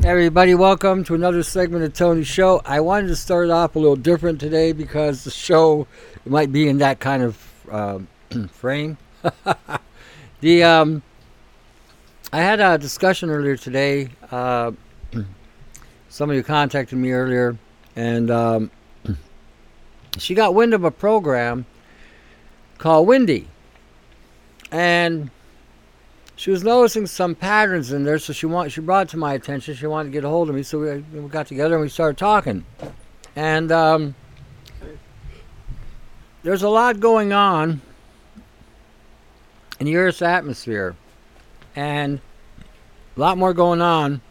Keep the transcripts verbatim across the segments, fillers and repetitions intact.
Everybody, welcome to another segment of Tony's Show. I wanted to start off a little different today because the show might be in that kind of uh, frame. the um, I had a discussion earlier today. Uh, somebody contacted me earlier, and um, she got wind of a program called Windy, and she was noticing some patterns in there, so she want, she brought it to my attention. She wanted to get a hold of me, so we, we got together and we started talking. And um, there's a lot going on in the Earth's atmosphere, and a lot more going on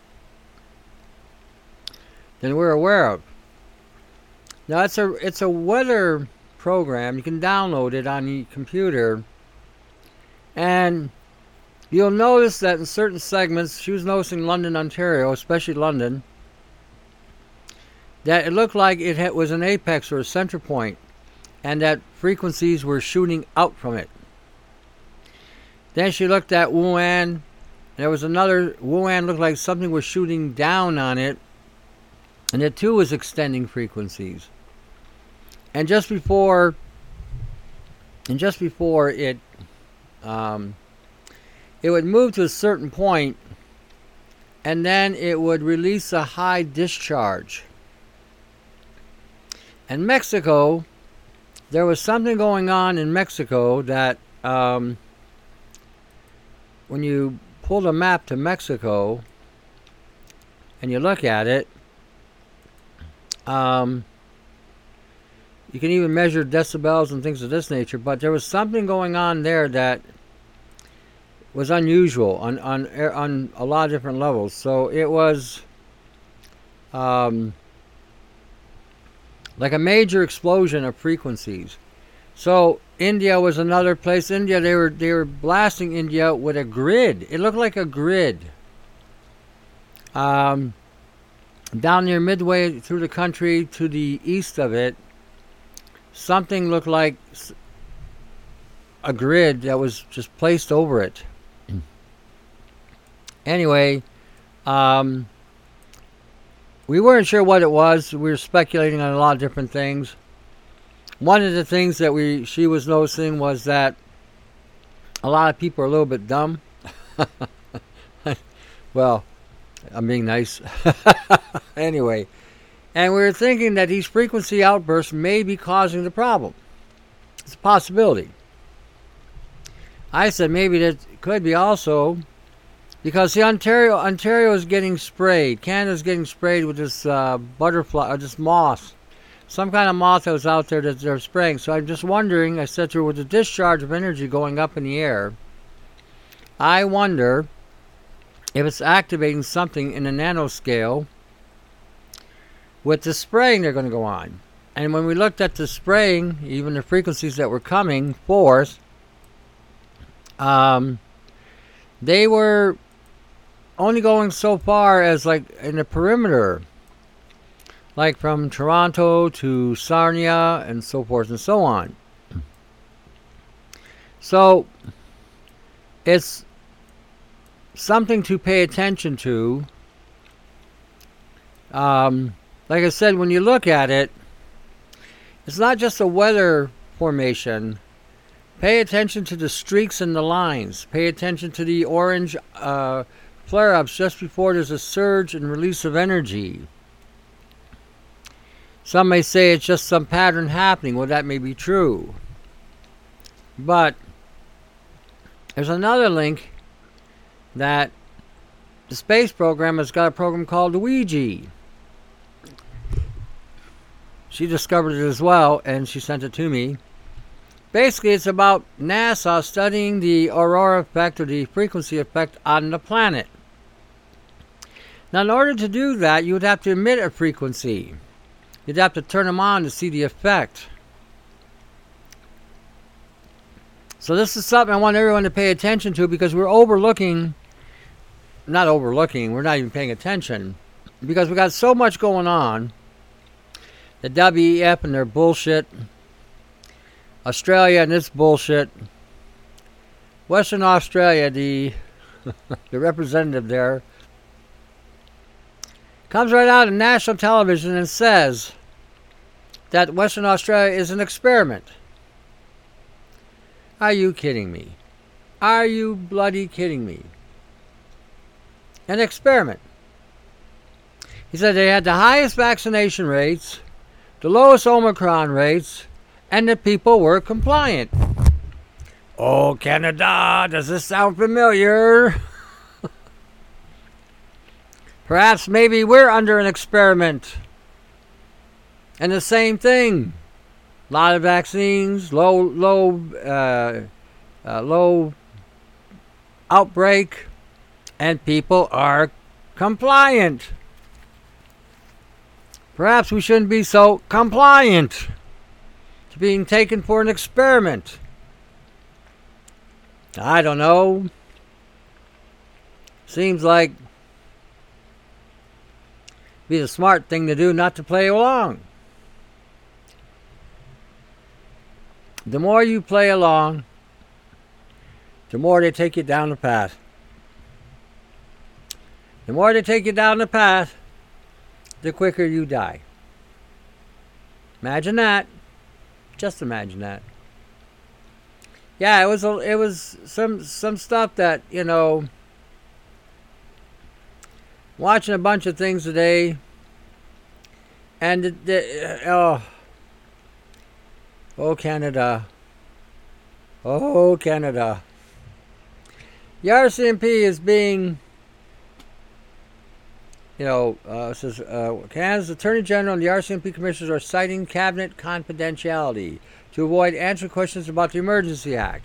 than we're aware of. Now, it's a it's a weather program. You can download it on the computer, and you'll notice that in certain segments, she was noticing London, Ontario, especially London, that it looked like it had, was an apex or a center point, and that frequencies were shooting out from it. Then she looked at Wuhan, and there was another, Wuhan looked like something was shooting down on it, and it too was extending frequencies. And just before, and just before it, um, it would move to a certain point, and then it would release a high discharge. In Mexico, there was something going on in Mexico that um, when you pull the map to Mexico and you look at it, um, you can even measure decibels and things of this nature, but there was something going on there that was unusual on on on a lot of different levels. So it was um, like a major explosion of frequencies. So India was another place. India, they were they were blasting India with a grid. It looked like a grid. Um, down near midway through the country to the east of it, something looked like a grid that was just placed over it. Anyway, um, we weren't sure what it was. We were speculating on a lot of different things. One of the things that we she was noticing was that a lot of people are a little bit dumb. Well, I'm being nice. Anyway, and we were thinking that these frequency outbursts may be causing the problem. It's a possibility. I said maybe that could be also because the Ontario Ontario is getting sprayed. Canada's getting sprayed with this uh, butterfly or this moth, some kind of moth that was out there that they're spraying. So I'm just wondering. I said to her, with the discharge of energy going up in the air, I wonder if it's activating something in the nanoscale with the spraying they're going to go on. And when we looked at the spraying, even the frequencies that were coming forth, um, they were only going so far as like in the perimeter, like from Toronto to Sarnia and so forth and so on. So it's something to pay attention to. Um, like I said, when you look at it, it's not just a weather formation. Pay attention to the streaks and the lines. Pay attention to the orange uh, flare-ups just before there's a surge and release of energy. Some may say it's just some pattern happening. Well, that may be true. But there's another link that the space program has got a program called Ouija. She discovered it as well, and she sent it to me. Basically, it's about NASA studying the aurora effect or the frequency effect on the planet. Now, in order to do that, you would have to emit a frequency. You'd have to turn them on to see the effect. So this is something I want everyone to pay attention to because we're overlooking, not overlooking, we're not even paying attention because we got so much going on. The W E F and their bullshit. Australia and its bullshit. Western Australia, the the representative there, comes right out on national television and says that Western Australia is an experiment. Are you kidding me? Are you bloody kidding me? An experiment. He said they had the highest vaccination rates, the lowest Omicron rates, and the people were compliant. Oh, Canada, does this sound familiar? Perhaps maybe we're under an experiment. And the same thing. A lot of vaccines, low, low, uh, uh, low outbreak, and people are compliant. Perhaps we shouldn't be so compliant to being taken for an experiment. I don't know. Seems like it'd be the smart thing to do not to play along. The more you play along, the more they take you down the path. The more they take you down the path, the quicker you die. Imagine that. Just imagine that. Yeah, it was a, it was some some stuff that, you know, watching a bunch of things today, and the, the, oh, oh Canada, oh Canada. The R C M P is being, you know, uh, says uh, Canada's Attorney General and the R C M P commissioners are citing cabinet confidentiality to avoid answering questions about the Emergency Act.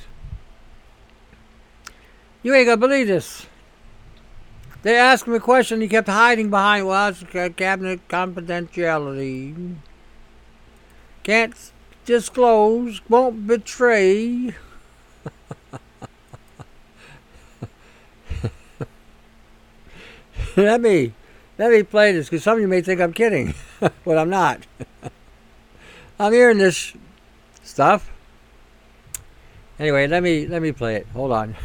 You ain't gonna believe this. They asked him a question, he kept hiding behind, well, it's cabinet confidentiality. Can't disclose, won't betray. let me let me play this, because some of you may think I'm kidding, but I'm not. I'm hearing this stuff. Anyway, let me let me play it. Hold on.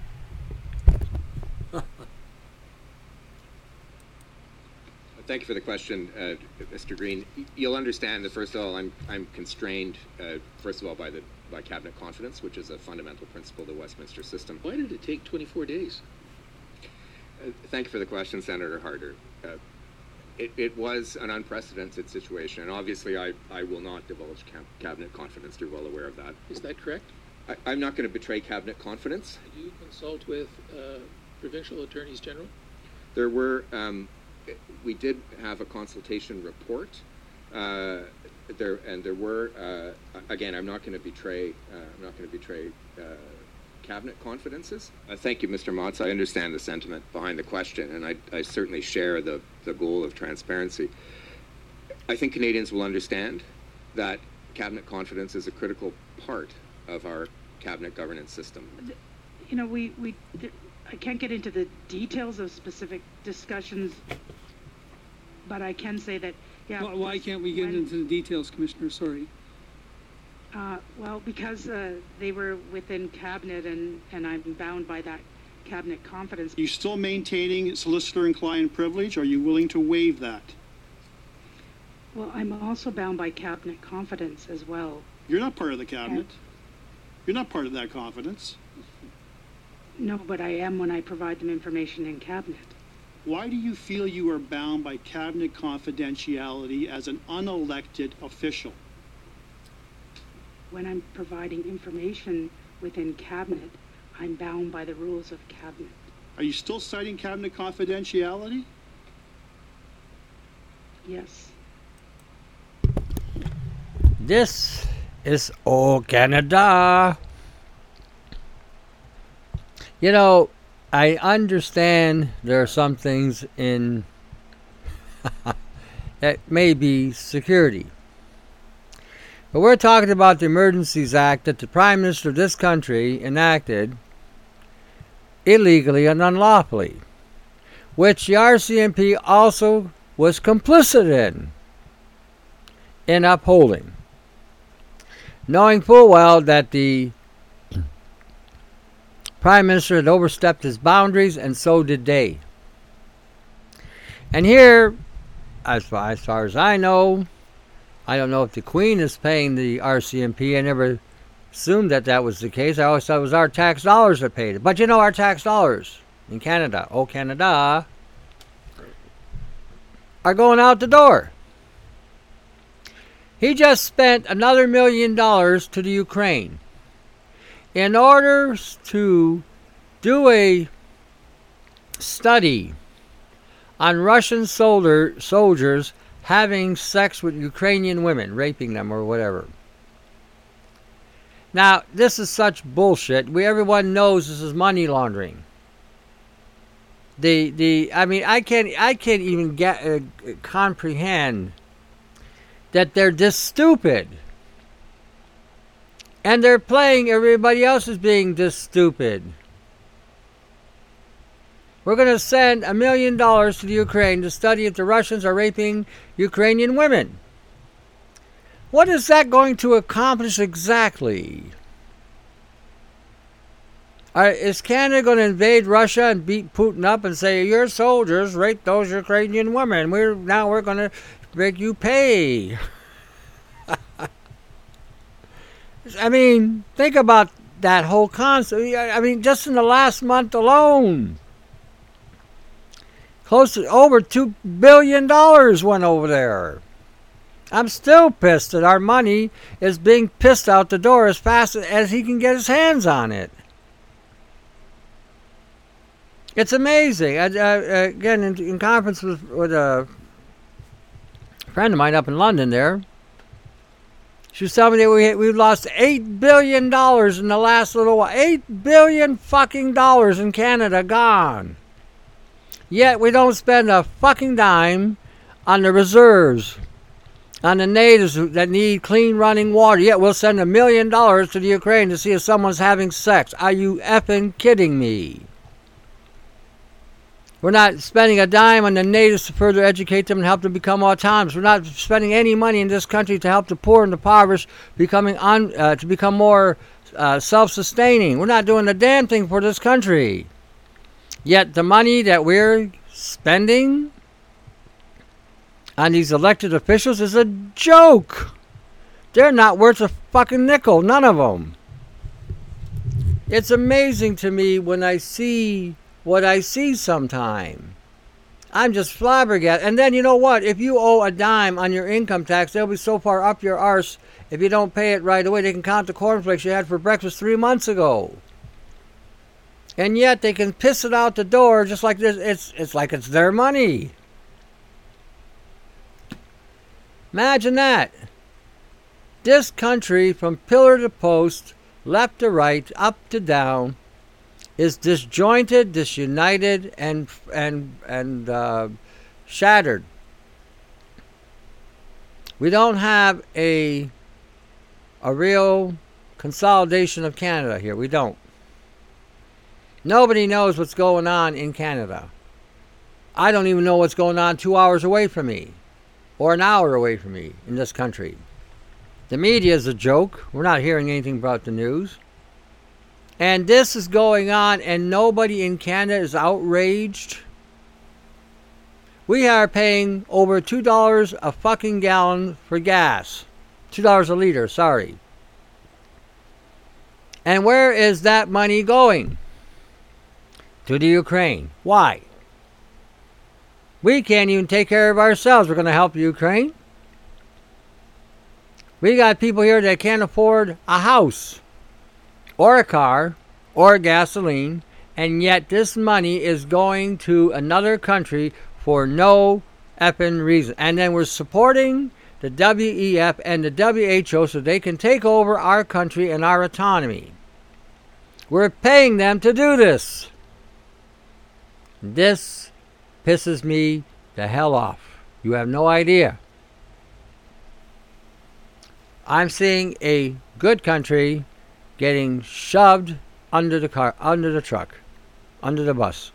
Thank you for the question, uh, Mister Green. You'll understand that, first of all, I'm I'm constrained, uh, first of all, by the by cabinet confidence, which is a fundamental principle of the Westminster system. Why did it take twenty-four days? Uh, thank you for the question, Senator Harder. Uh, it, it was an unprecedented situation, and obviously I, I will not divulge cab- cabinet confidence. You're well aware of that. Is that correct? I, I'm not going to betray cabinet confidence. Did you consult with uh, provincial attorneys general? There were, um, we did have a consultation report. Uh, there and there were, uh, again, I'm not going to betray, uh, I'm not going to betray uh, cabinet confidences. Uh, thank you, Mister Motz. I understand the sentiment behind the question, and I, I certainly share the, the goal of transparency. I think Canadians will understand that cabinet confidence is a critical part of our cabinet governance system. You know, we, we I can't get into the details of specific discussions, but I can say that, yeah. Well, why can't we get when, into the details, Commissioner? Sorry. Uh, well, because uh, they were within cabinet, and, and I'm bound by that cabinet confidence. Are you still maintaining solicitor and client privilege? Are you willing to waive that? Well, I'm also bound by cabinet confidence as well. You're not part of the cabinet. And You're not part of that confidence. No, but I am when I provide them information in cabinet. Why do you feel you are bound by cabinet confidentiality as an unelected official? When I'm providing information within cabinet, I'm bound by the rules of cabinet. Are you still citing cabinet confidentiality? Yes. This is O Canada. You know, I understand there are some things in that may be security. But we're talking about the Emergencies Act that the Prime Minister of this country enacted illegally and unlawfully, which the R C M P also was complicit in, in upholding, knowing full well that the Prime Minister had overstepped his boundaries, and so did they. And here as far, as far as I know, I don't know if the Queen is paying the R C M P. I never assumed that that was the case. I always thought it was our tax dollars that paid it. But you know, our tax dollars in Canada, oh Canada, are going out the door. He just spent another million dollars to the Ukraine in order to do a study on Russian soldier, soldiers having sex with Ukrainian women, raping them or whatever. Now, this is such bullshit. We everyone knows this is money laundering. The the I mean I can't I can't even get uh, comprehend that they're this stupid. And they're playing everybody else is being this stupid. We're going to send a million dollars to the Ukraine to study if the Russians are raping Ukrainian women. What is that going to accomplish exactly? Are, is Canada going to invade Russia and beat Putin up and say, your soldiers raped those Ukrainian women. We're now we're going to make you pay. I mean, think about that whole concept. I mean, just in the last month alone, close to over two billion dollars went over there. I'm still pissed that our money is being pissed out the door as fast as he can get his hands on it. It's amazing. I, uh, again, in, in conference with, with a friend of mine up in London there, she was telling me that we we lost eight billion dollars in the last little while. eight billion fucking dollars in Canada gone. Yet we don't spend a fucking dime on the reserves, on the natives that need clean running water. Yet we'll send a million dollars to the Ukraine to see if someone's having sex. Are you effing kidding me? We're not spending a dime on the natives to further educate them and help them become autonomous. We're not spending any money in this country to help the poor and the impoverished becoming un, uh, to become more uh, self-sustaining. We're not doing a damn thing for this country. Yet the money that we're spending on these elected officials is a joke. They're not worth a fucking nickel, none of them. It's amazing to me when I see what I see sometime. I'm just flabbergasted. And then you know what? If you owe a dime on your income tax, they'll be so far up your arse, if you don't pay it right away, they can count the cornflakes you had for breakfast three months ago. And yet they can piss it out the door just like this. It's, it's like it's their money. Imagine that. This country, from pillar to post, left to right, up to down, is disjointed, disunited, and and and uh, shattered. We don't have a a real consolidation of Canada here. We don't. Nobody knows what's going on in Canada. I don't even know what's going on two hours away from me, or an hour away from me in this country. The media is a joke. We're not hearing anything about the news. And this is going on, and nobody in Canada is outraged. We are paying over two dollars a fucking gallon for gas. two dollars a liter, sorry. And where is that money going? To the Ukraine. Why? We can't even take care of ourselves. We're going to help Ukraine. We got people here that can't afford a house, or a car, or gasoline, and yet this money is going to another country for no effing reason. And then we're supporting the W E F and the W H O so they can take over our country and our autonomy. We're paying them to do this. This pisses me the hell off. You have no idea. I'm seeing a good country getting shoved under the car, under the truck, under the bus.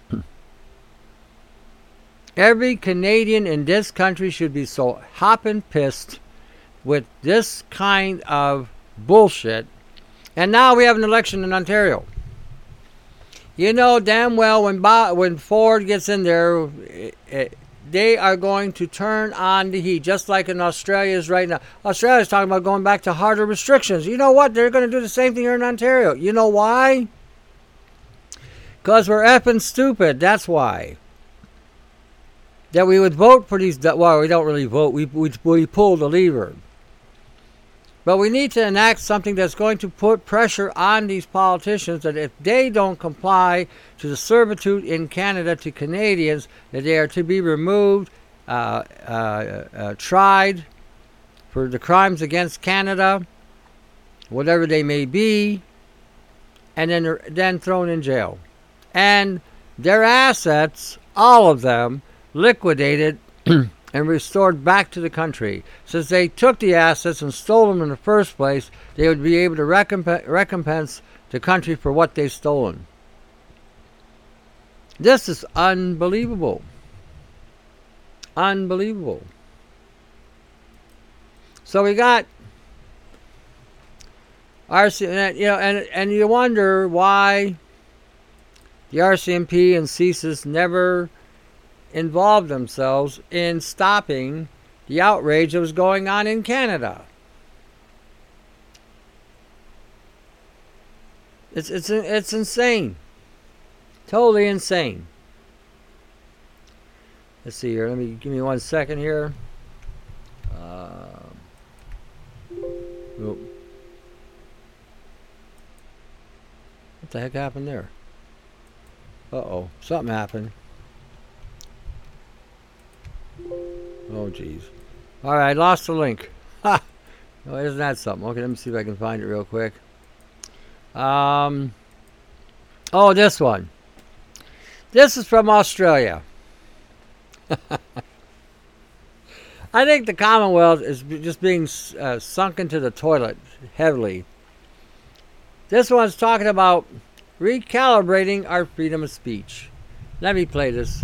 Every Canadian in this country should be so hopping pissed with this kind of bullshit. And now we have an election in Ontario. You know damn well when Bob, when Ford gets in there, it, it, they are going to turn on the heat, just like in Australia is right now. Australia is talking about going back to harder restrictions. You know what? They're going to do the same thing here in Ontario. You know why? Because we're effing stupid. That's why. That we would vote for these. Well, we don't really vote. We, we, we pull the lever. But we need to enact something that's going to put pressure on these politicians that if they don't comply to the servitude in Canada to Canadians, that they are to be removed, uh, uh, uh, tried for the crimes against Canada, whatever they may be, and then, then thrown in jail. And their assets, all of them, liquidated and restored back to the country. Since they took the assets and stole them in the first place, they would be able to recomp- recompense the country for what they've stolen. This is unbelievable. Unbelievable. So we got R C, and, you know, and and you wonder why the R C M P and C S I S never involved themselves in stopping the outrage that was going on in Canada. It's it's it's insane, totally insane. Let's see here. Let me give me one second here. Uh, oh. What the heck happened there? Uh oh, something happened. Oh, geez. All right, I lost the link. Ha! Oh, isn't that something? Okay, let me see if I can find it real quick. Um. Oh, this one. This is from Australia. I think the Commonwealth is just being uh, sunk into the toilet heavily. This one's talking about recalibrating our freedom of speech. Let me play this.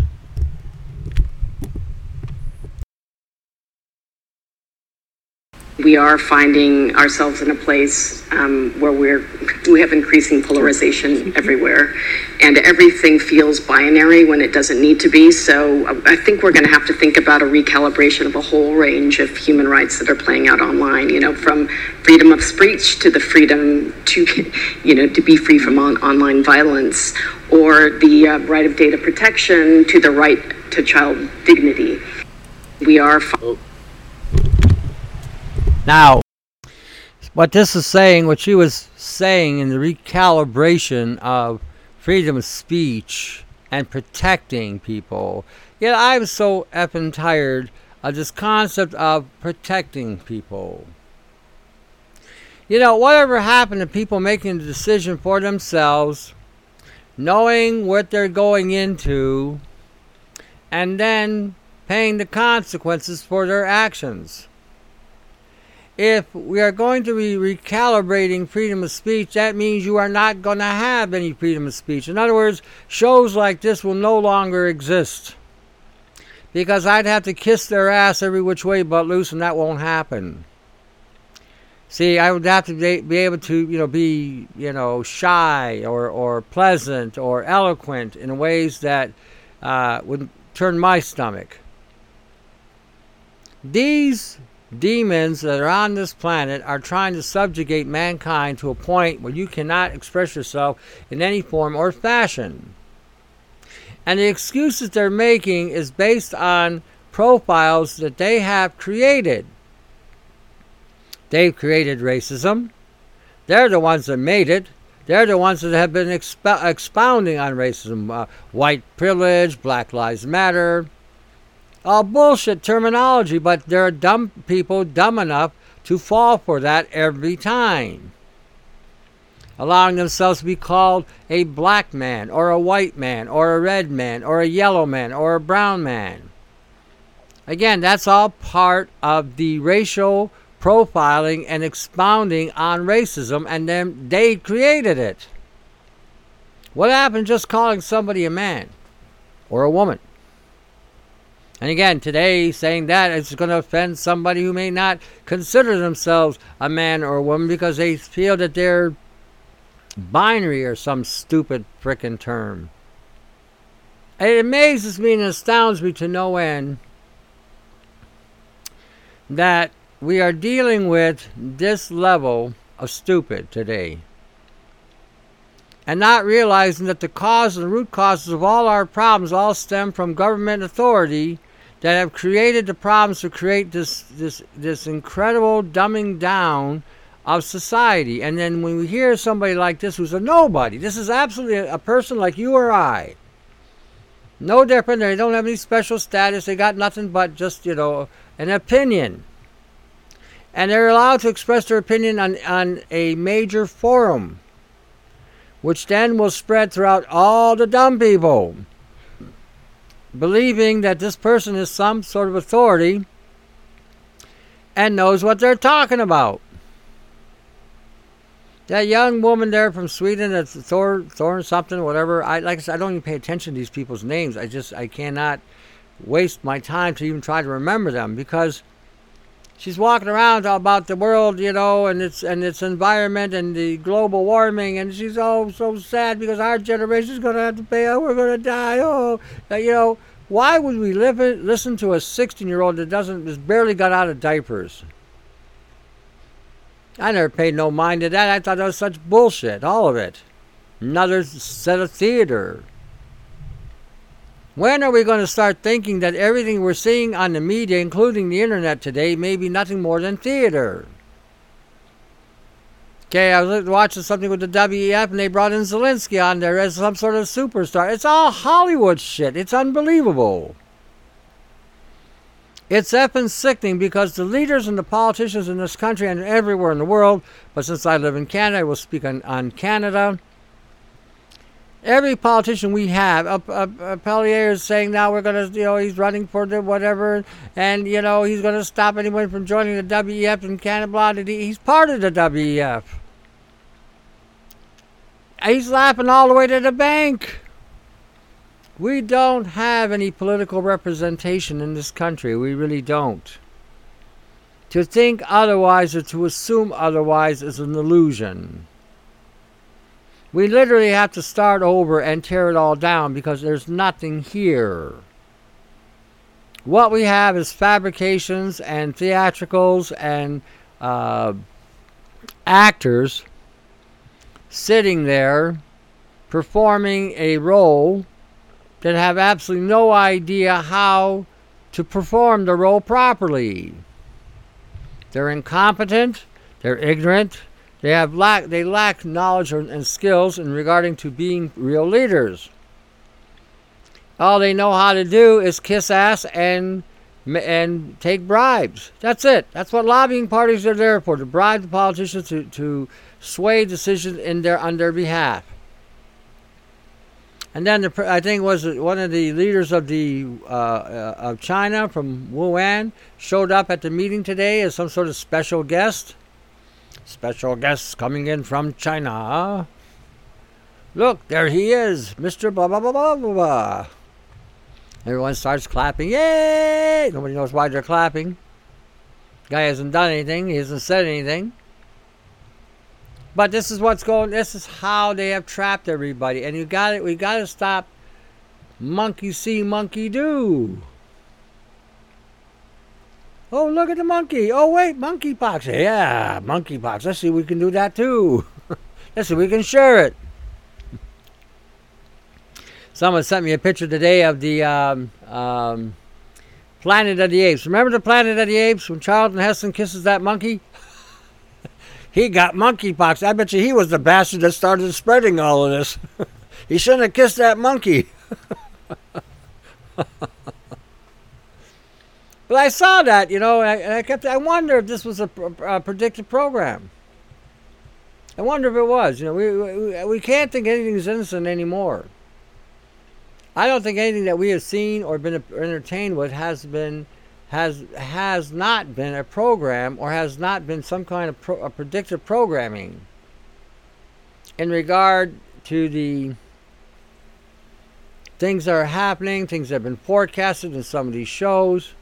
We are finding ourselves in a place um, where we're we have increasing polarization everywhere, and everything feels binary when it doesn't need to be. So I think we're going to have to think about a recalibration of a whole range of human rights that are playing out online. You know, from freedom of speech to the freedom to, you know, to be free from on, online violence, or the uh, right of data protection to the right to child dignity. We are. Oh. Now, what this is saying, what she was saying in the recalibration of freedom of speech and protecting people, yet I'm so effing tired of this concept of protecting people. You know, whatever happened to people making the decision for themselves, knowing what they're going into, and then paying the consequences for their actions? If we are going to be recalibrating freedom of speech, that means you are not going to have any freedom of speech. In other words, shows like this will no longer exist. Because I'd have to kiss their ass every which way but loose, and that won't happen. See, I would have to be able to, you know, be, you know, shy or, or pleasant or eloquent in ways that uh, would turn my stomach. These demons that are on this planet are trying to subjugate mankind to a point where you cannot express yourself in any form or fashion. And the excuses they're making is based on profiles that they have created. They've created racism. They're the ones that made it. They're the ones that have been expo- expounding on racism. Uh, white privilege, Black Lives Matter. All bullshit terminology, but there are dumb people dumb enough to fall for that every time. Allowing themselves to be called a black man, or a white man, or a red man, or a yellow man, or a brown man. Again, that's all part of the racial profiling and expounding on racism, and then they created it. What happened just calling somebody a man or a woman? And again, today, saying that is going to offend somebody who may not consider themselves a man or a woman because they feel that they're binary or some stupid frickin' term. It amazes me and astounds me to no end that we are dealing with this level of stupid today. And not realizing that the cause and the root causes of all our problems all stem from government authority that have created the problems to create this this this incredible dumbing down of society. And then when we hear somebody like this who's a nobody, this is absolutely a, a person like you or I. No different. They don't have any special status. They got nothing but just, you know, an opinion. And they're allowed to express their opinion on, on a major forum, which then will spread throughout all the dumb people, believing that this person is some sort of authority and knows what they're talking about. That young woman there from Sweden, that's Thor, Thorn something, whatever. I like I said, I don't even pay attention to these people's names. I just I cannot waste my time to even try to remember them, because she's walking around about the world, you know, and its and its environment and the global warming, and she's oh so sad because our generation is going to have to pay. Oh, we're going to die. Oh, you know, why would we live it, listen to a sixteen-year-old that doesn't has barely got out of diapers? I never paid no mind to that. I thought that was such bullshit, all of it. Another set of theater. When are we going to start thinking that everything we're seeing on the media, including the internet today, may be nothing more than theater? Okay, I was watching something with the W E F and they brought in Zelensky on there as some sort of superstar. It's all Hollywood shit. It's unbelievable. It's effing sickening, because the leaders and the politicians in this country and everywhere in the world, but since I live in Canada, I will speak on, on Canada. Every politician we have, uh, uh, uh, Pellier is saying now we're going to, you know, he's running for the whatever, and, you know, he's going to stop anyone from joining the W E F in Canada, blah, blah, blah. He's part of the W E F. He's laughing all the way to the bank. We don't have any political representation in this country. We really don't. To think otherwise or to assume otherwise is an illusion. We literally have to start over and tear it all down, because there's nothing here. What we have is fabrications and theatricals and uh, actors sitting there performing a role that have absolutely no idea how to perform the role properly. They're incompetent, they're ignorant, they have lack they lack knowledge and skills in regarding to being real leaders. All they know how to do is kiss ass and and take bribes. That's it. That's what lobbying parties are there for, to bribe the politicians to, to sway decisions in their on their behalf. And then the, I think it was one of the leaders of the uh, uh, of China from Wuhan showed up at the meeting today as some sort of special guest. Special guest coming in from China. Look, there he is, Mister Blah blah blah blah blah blah. Everyone starts clapping. Yay! Nobody knows why they're clapping. Guy hasn't done anything. He hasn't said anything. But this is what's going. This is how they have trapped everybody, and you got it. We got to stop. Monkey see, monkey do. Oh, look at the monkey. Oh, wait, monkeypox. Yeah, monkeypox. Let's see if we can do that too. Let's see if we can share it. Someone sent me a picture today of the um, um, Planet of the Apes. Remember the Planet of the Apes when Charlton Heston kisses that monkey? He got monkeypox. I bet you he was the bastard that started spreading all of this. He shouldn't have kissed that monkey. But I saw that, you know, and I kept. I wonder if this was a, a predicted program. I wonder if it was. You know, we, we we can't think anything is innocent anymore. I don't think anything that we have seen or been entertained with has been. has has not been a program, or has not been some kind of pro, a predictive programming in regard to the things that are happening, things that have been forecasted in some of these shows.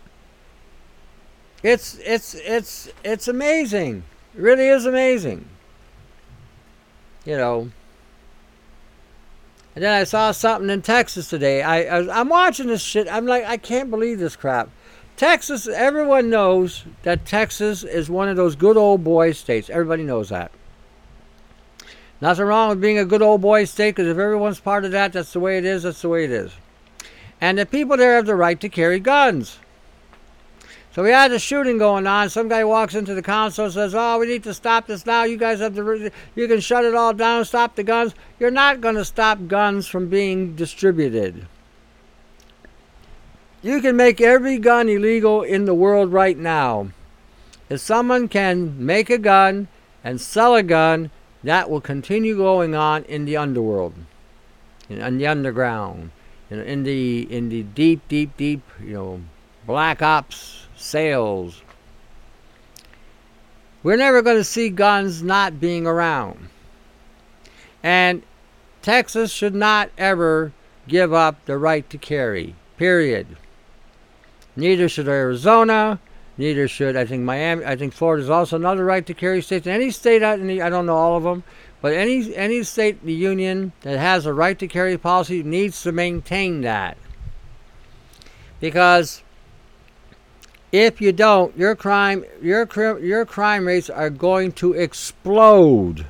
It's it's it's it's amazing. It really is amazing. You know. And then I saw something in Texas today. I, I was, I'm watching this shit. I'm like, I can't believe this crap. Texas, everyone knows that Texas is one of those good old boy states. Everybody knows that. Nothing wrong with being a good old boy state, because if everyone's part of that, that's the way it is, that's the way it is. And the people there have the right to carry guns. So we had a shooting going on. Some guy walks into the council and says, oh, we need to stop this now. You guys have the, you can shut it all down, stop the guns. You're not going to stop guns from being distributed. You can make every gun illegal in the world right now. If someone can make a gun and sell a gun, that will continue going on in the underworld, in, in the underground, in, in the in the deep, deep, deep, you know, black ops sales. We're never going to see guns not being around. And Texas should not ever give up the right to carry, period. Neither should Arizona, neither should, I think, Miami. I think Florida is also another right to carry state. Any state, I don't know all of them, but any, any state in the union that has a right to carry policy needs to maintain that. Because if you don't, your crime, your your crime rates are going to explode.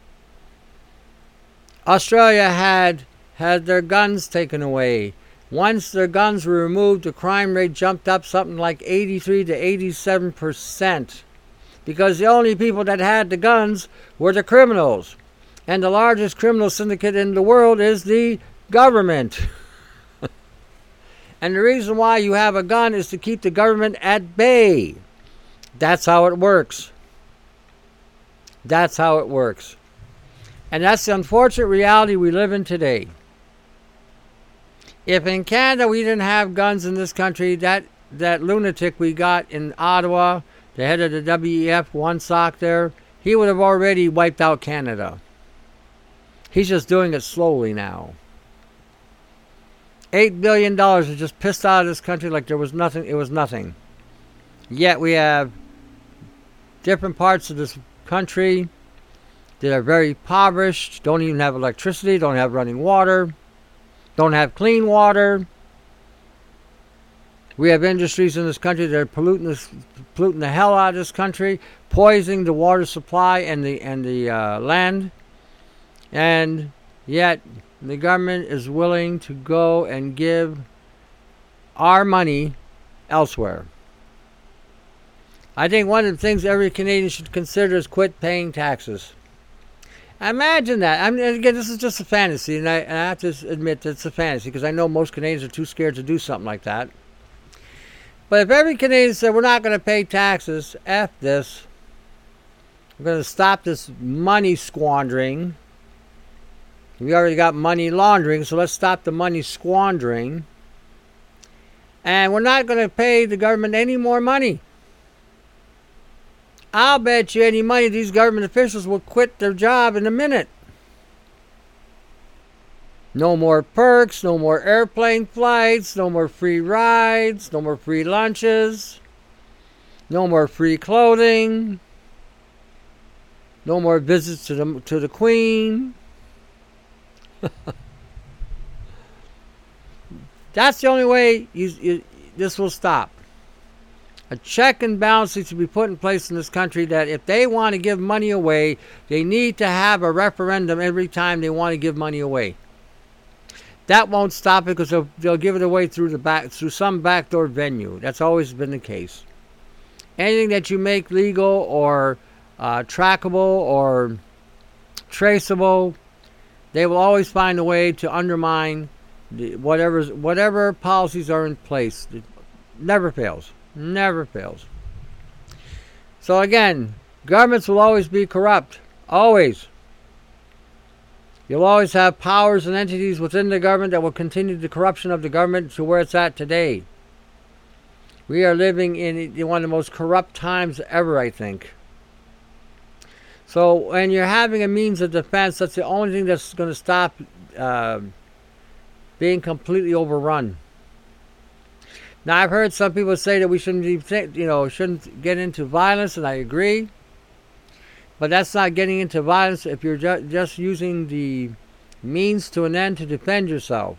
Australia had had their guns taken away. Once their guns were removed, the crime rate jumped up something like eighty-three to eighty-seven percent, because the only people that had the guns were the criminals, and the largest criminal syndicate in the world is the government. And the reason why you have a gun is to keep the government at bay. That's how it works. That's how it works. And that's the unfortunate reality we live in today. If in Canada we didn't have guns in this country, that, that lunatic we got in Ottawa, the head of the W E F, Woonsock there, he would have already wiped out Canada. He's just doing it slowly now. Eight billion dollars is just pissed out of this country like there was nothing. It was nothing. Yet we have different parts of this country that are very impoverished, don't even have electricity, don't have running water, don't have clean water. We have industries in this country that are polluting, this, polluting the hell out of this country, poisoning the water supply and the and the uh, land, and yet the government is willing to go and give our money elsewhere. I think one of the things every Canadian should consider is quit paying taxes. Imagine that. I mean, again, this is just a fantasy, and I, and I have to admit that it's a fantasy, because I know most Canadians are too scared to do something like that. But if every Canadian said, we're not going to pay taxes, F this, we're going to stop this money squandering. We already got money laundering, so let's stop the money squandering. And we're not going to pay the government any more money. I'll bet you any money these government officials will quit their job in a minute. No more perks, no more airplane flights, no more free rides, no more free lunches, no more free clothing, no more visits to the, to the Queen. That's the only way you, you, this will stop. A check and balance needs to be put in place in this country, that if they want to give money away, they need to have a referendum every time they want to give money away. That won't stop it, because they'll, they'll give it away through the back, through some backdoor venue. That's always been the case. Anything that you make legal or uh, trackable or traceable, they will always find a way to undermine the, whatever whatever policies are in place. It never fails. Never fails. So again, governments will always be corrupt. Always. You'll always have powers and entities within the government that will continue the corruption of the government to where it's at today. We are living in one of the most corrupt times ever, I think. So when you're having a means of defense, that's the only thing that's going to stop uh, being completely overrun. Now, I've heard some people say that we shouldn't be, you know, shouldn't get into violence, and I agree. But that's not getting into violence if you're ju- just using the means to an end to defend yourself.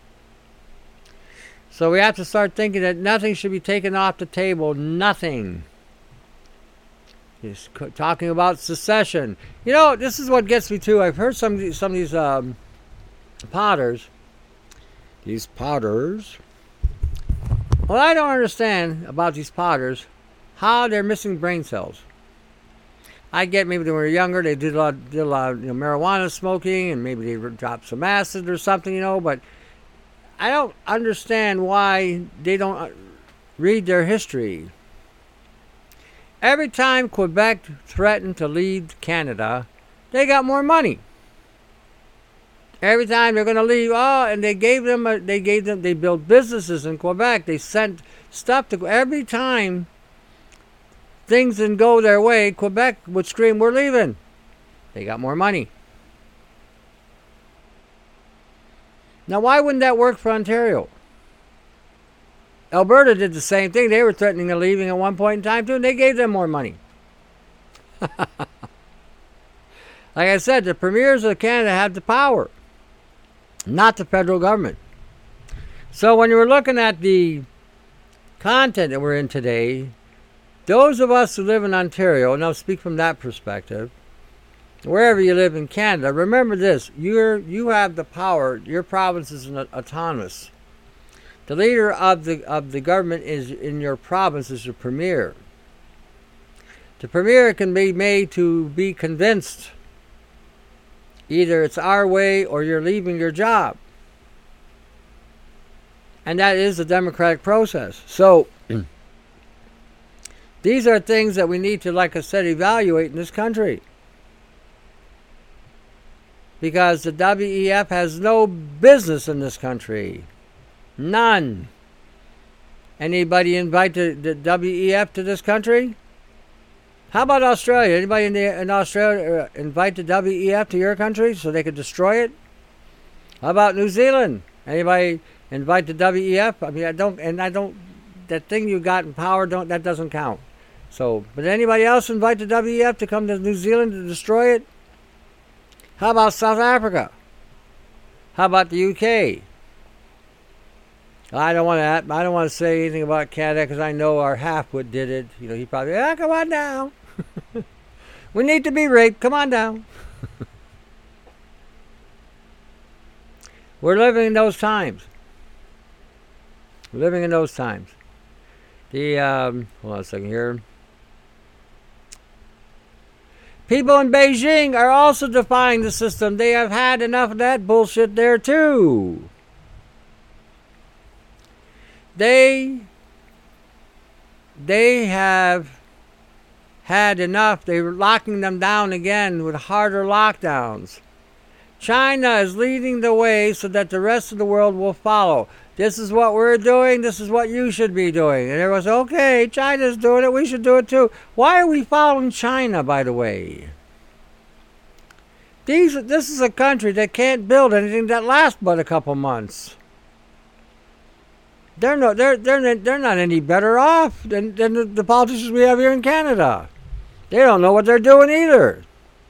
So we have to start thinking that nothing should be taken off the table. Nothing. He's talking about secession. You know, this is what gets me too. I've heard some of these, some of these um, potters. These potters. Well, I don't understand about these potters how they're missing brain cells. I get maybe they were younger, they did a lot, did a lot of you know, marijuana smoking, and maybe they dropped some acid or something, you know, but I don't understand why they don't read their history. Every time Quebec threatened to leave Canada, they got more money. Every time they're going to leave, oh, and they gave them, a, they gave them, they built businesses in Quebec. They sent stuff to, every time things didn't go their way, Quebec would scream, we're leaving. They got more money. Now, why wouldn't that work for Ontario? Alberta did the same thing. They were threatening of leaving at one point in time, too, and they gave them more money. Like I said, the premiers of Canada have the power, not the federal government. So when you were looking at the content that we're in today, those of us who live in Ontario, and I'll speak from that perspective, wherever you live in Canada, remember this, you're, you have the power, your province is an autonomous. The leader of the, of the government is in your province is the premier. The premier can be made to be convinced either it's our way or you're leaving your job. And that is the democratic process. So, these are things that we need to, like I said, evaluate in this country. Because the W E F has no business in this country. None. Anybody invite the, the W E F to this country? How about Australia? Anybody in, the, in Australia invite the W E F to your country so they could destroy it? How about New Zealand? Anybody invite the W E F? I mean, I don't, and I don't, that thing you got in power, don't, that doesn't count. So, but anybody else invite the W E F to come to New Zealand to destroy it? How about South Africa? How about the U K? I don't want to. I don't want to say anything about Canada because I know our half-wit did it. You know, he probably, ah, come on down. We need to be raped. Come on down. We're living in those times. We're living in those times. The um, hold on a second here. People in Beijing are also defying the system. They have had enough of that bullshit there too. They they have had enough. They're locking them down again with harder lockdowns. China is leading the way so that the rest of the world will follow. This is what we're doing. This is what you should be doing. And everyone's, okay, China's doing it. We should do it too. Why are we following China, by the way? These, this is a country that can't build anything that lasts but a couple months. They're no, they're they're they're not any better off than, than the, the politicians we have here in Canada. They don't know what they're doing either.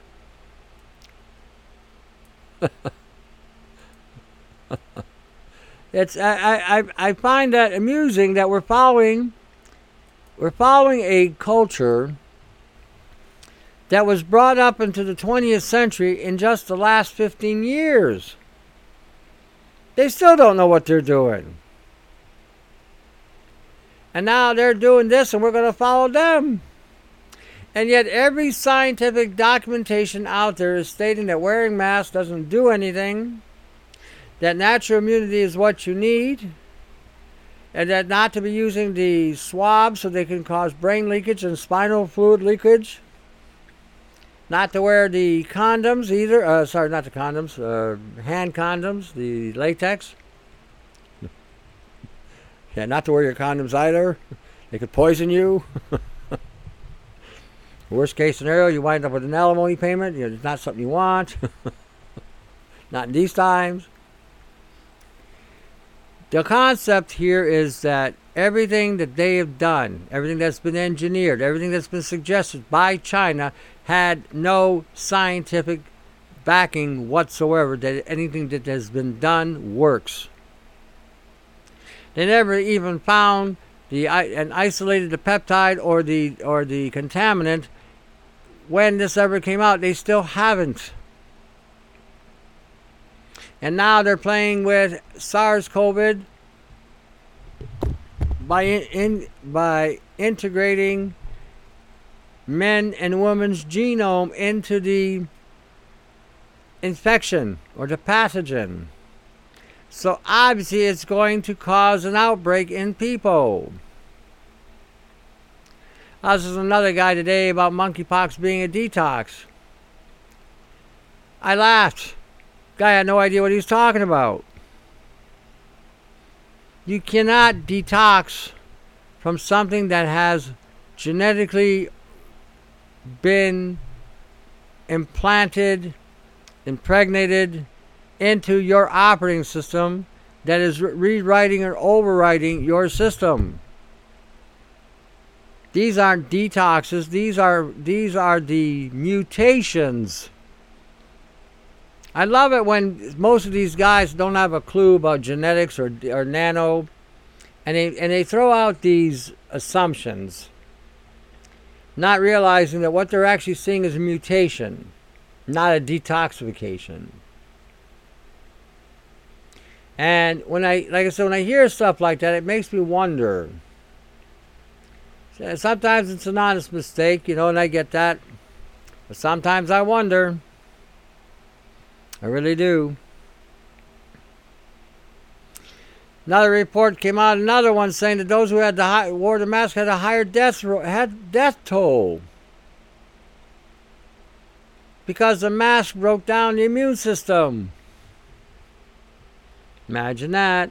It's I, I I find that amusing that we're following we're following a culture that was brought up into the twentieth century in just the last fifteen years. They still don't know what they're doing. And now they're doing this and we're going to follow them. And yet every scientific documentation out there is stating that wearing masks doesn't do anything, that natural immunity is what you need, and that not to be using the swabs so they can cause brain leakage and spinal fluid leakage, not to wear the condoms either, uh, sorry, not the condoms, uh, hand condoms, the latex. Yeah, not to wear your condoms either. They could poison you. Worst case scenario, you wind up with an alimony payment. You know, it's not something you want. Not in these times. The concept here is that everything that they have done, everything that's been engineered, everything that's been suggested by China had no scientific backing whatsoever that anything that has been done works. They never even found the and isolated the peptide or the or the contaminant when this ever came out. They still haven't. And now they're playing with SARS-CoV by in, in by integrating men and women's genome into the infection or the pathogen. So obviously it's going to cause an outbreak in people. Uh, this is another guy today about monkeypox being a detox. I laughed. Guy had no idea what he was talking about. You cannot detox from something that has genetically been implanted, impregnated into your operating system that is re- rewriting or overriding your system. These aren't detoxes. These are these are the mutations. I love it when most of these guys don't have a clue about genetics or or nano, and they and they throw out these assumptions, not realizing that what they're actually seeing is a mutation, not a detoxification. And when I, like I said, when I hear stuff like that, it makes me wonder. Sometimes it's an honest mistake, you know, and I get that. But sometimes I wonder. I really do. Another report came out, another one saying that those who had the high, wore the mask had a higher death had death toll because the mask broke down the immune system. Imagine that.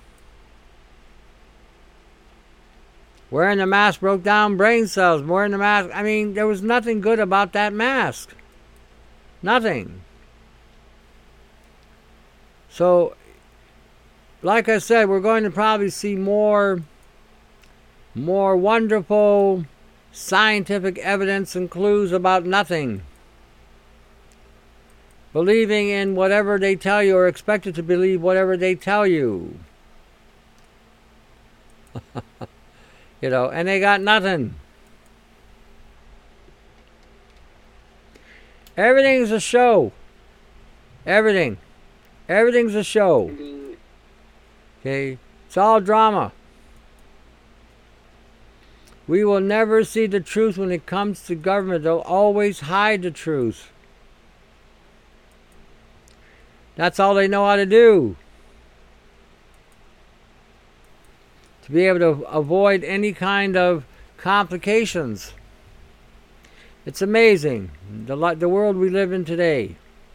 Wearing the mask broke down brain cells. Wearing the mask, I mean, there was nothing good about that mask. Nothing. So, like I said, we're going to probably see more, more wonderful scientific evidence and clues about nothing. Believing in whatever they tell you or expected to believe whatever they tell you. You know, and they got nothing. Everything's a show. Everything. Everything's a show. Okay? It's all drama. We will never see the truth when it comes to government. They'll always hide the truth. That's all they know how to do. To be able to avoid any kind of complications. It's amazing, the, the world we live in today.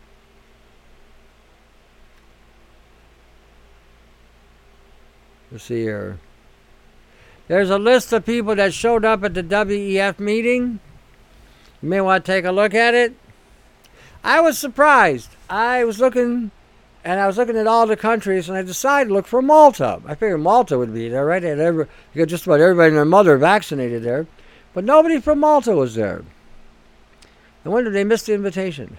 Let's see here. There's a list of people that showed up at the W E F meeting. You may want to take a look at it. I was surprised. I was looking, and I was looking at all the countries, and I decided to look for Malta. I figured Malta would be there, right? They had every, you got just about everybody and their mother vaccinated there. But nobody from Malta was there. I wonder if they missed the invitation.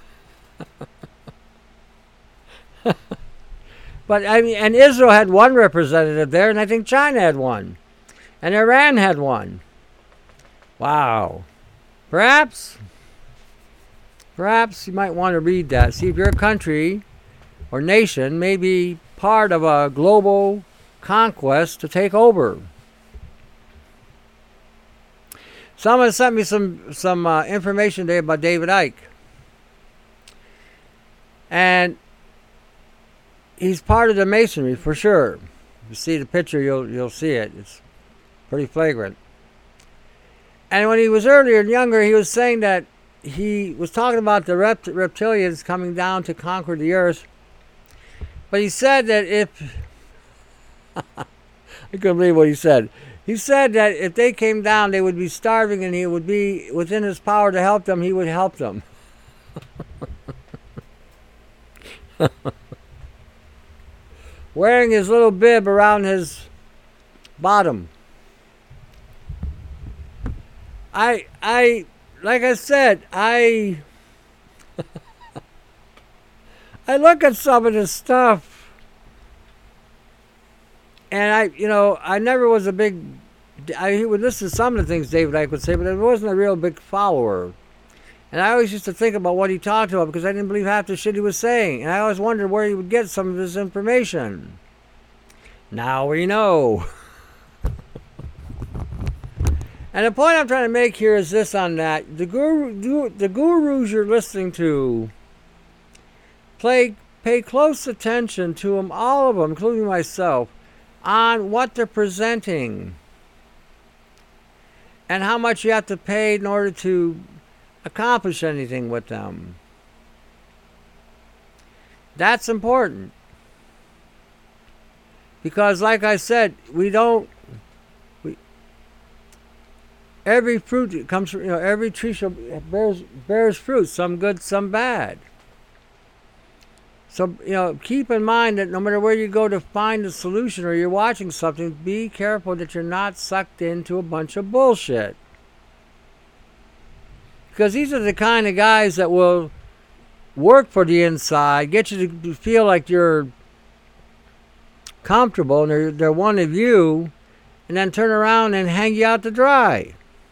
But I mean, and Israel had one representative there, and I think China had one, and Iran had one. Wow. Perhaps, perhaps you might want to read that. See if your country or nation may be part of a global conquest to take over. Someone sent me some some uh, information today about David Icke, and he's part of the Masonry for sure. If you see the picture, you'll you'll see it. It's pretty flagrant. And when he was earlier and younger, he was saying that he was talking about the rept- reptilians coming down to conquer the earth. But he said that if I couldn't believe what he said. He said that if they came down, they would be starving, and he would be within his power to help them. He would help them. Wearing his little bib around his bottom. I, I, like I said, I, I look at some of this stuff, and I, you know, I never was a big. I would listen to some of the things David Icke would say, but I wasn't a real big follower. And I always used to think about what he talked about because I didn't believe half the shit he was saying, and I always wondered where he would get some of his information. Now we know. And the point I'm trying to make here is this on that. The guru, the gurus you're listening to, play, pay close attention to them, all of them, including myself, on what they're presenting and how much you have to pay in order to accomplish anything with them. That's important. Because like I said, we don't we, every fruit comes from, you know, every tree shall bears bears fruit, some good, some bad. So, you know, keep in mind that no matter where you go to find a solution or you're watching something, be careful that you're not sucked into a bunch of bullshit. Because these are the kind of guys that will work for the inside, get you to feel like you're comfortable and they're, they're one of you, and then turn around and hang you out to dry.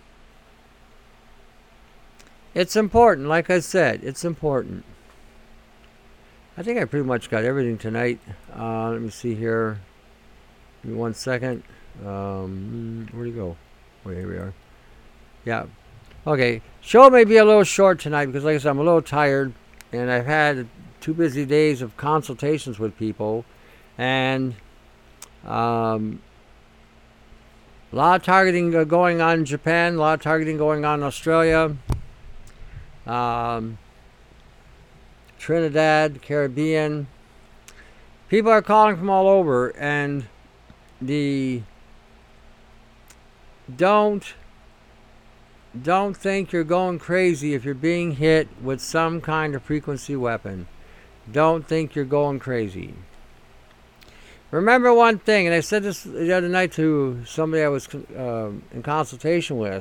It's important, like I said, it's important. I think I pretty much got everything tonight. Uh, let me see here. Give me one second. Um, where'd he go? Oh, here we are. Yeah. Okay. Show may be a little short tonight because, like I said, I'm a little tired. And I've had two busy days of consultations with people. And um, a lot of targeting going on in Japan. A lot of targeting going on in Australia. Um... Trinidad, Caribbean. People are calling from all over, and the don't don't think you're going crazy if you're being hit with some kind of frequency weapon. Don't think you're going crazy. Remember one thing, and I said this the other night to somebody I was uh, in consultation with,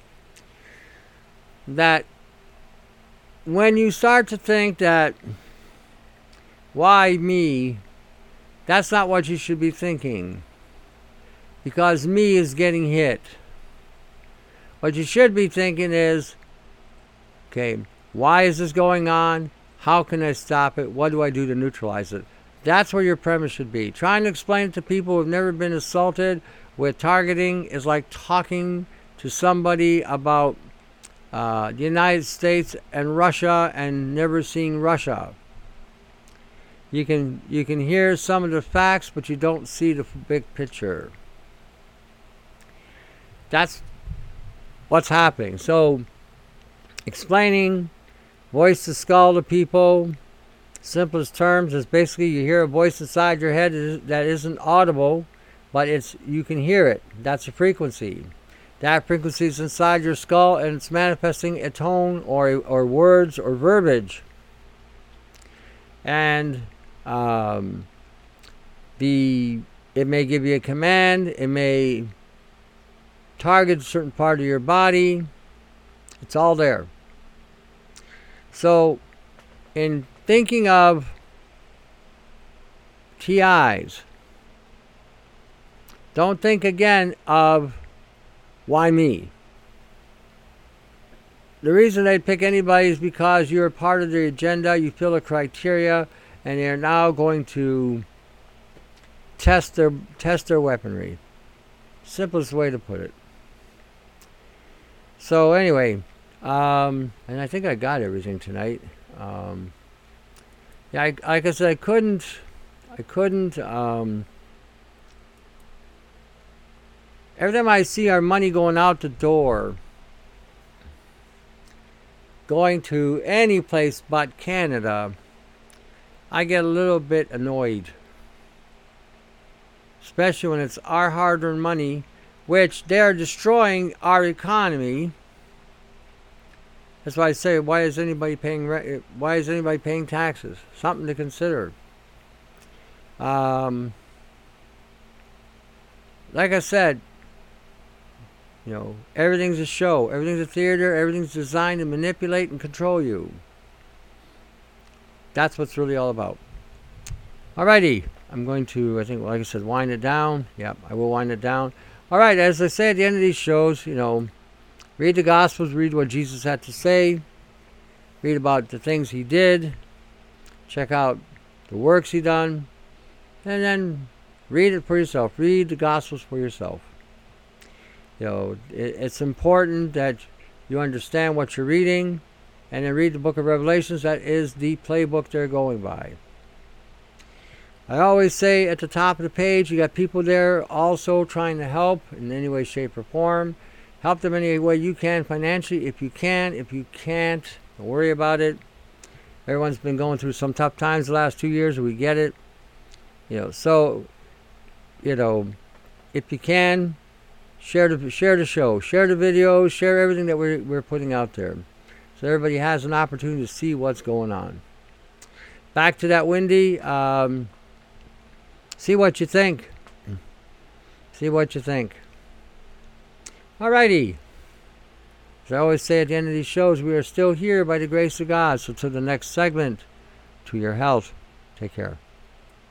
that when you start to think that, why me, that's not what you should be thinking. Because me is getting hit. What you should be thinking is, okay, why is this going on? How can I stop it? What do I do to neutralize it? That's where your premise should be. Trying to explain it to people who have never been assaulted with targeting is like talking to somebody about Uh, the United States and Russia and never seeing Russia. You can you can hear some of the facts, but you don't see the big picture. That's what's happening. So, explaining voice to skull to people, simplest terms is basically you hear a voice inside your head that isn't audible, but it's you can hear it. That's a frequency. That frequency is inside your skull, and it's manifesting a tone or or words or verbiage. And um, the it may give you a command. It may target a certain part of your body. It's all there. So, in thinking of T Is, don't think again of why me? The reason they'd pick anybody is because you're part of the agenda, you fill the criteria, and they're now going to test their test their weaponry. Simplest way to put it. So anyway, um, and I think I got everything tonight. Um, yeah, I, like I said, I couldn't, I couldn't. Um, Every time I see our money going out the door, going to any place but Canada, I get a little bit annoyed. Especially when it's our hard-earned money, which they're destroying our economy. That's why I say, why is anybody paying? Re- why is anybody paying taxes? Something to consider. Um, like I said. You know, everything's a show, everything's a theater, everything's designed to manipulate and control you. that's what's really all about. Alrighty, I'm going to, I think, like I said, wind it down. Yep, I will wind it down. All right, as I say at the end of these shows, you know, read the Gospels, read what Jesus had to say, read about the things he did, check out the works he done, and then read it for yourself. Read the Gospels for yourself. You know, it, it's important that you understand what you're reading, and then read the book of Revelations. That is the playbook they're going by. I always say at the top of the page, you got people there also trying to help in any way, shape, or form. Help them any way you can financially, if you can. If you can't, don't worry about it. Everyone's been going through some tough times the last two years, and we get it. You know, so, you know, if you can, share the share the show, share the videos, share everything that we're we're putting out there, so everybody has an opportunity to see what's going on. Back to that Wendy. Um, see what you think. See what you think. Alrighty. As I always say at the end of these shows, we are still here by the grace of God. So to the next segment, to your health. Take care.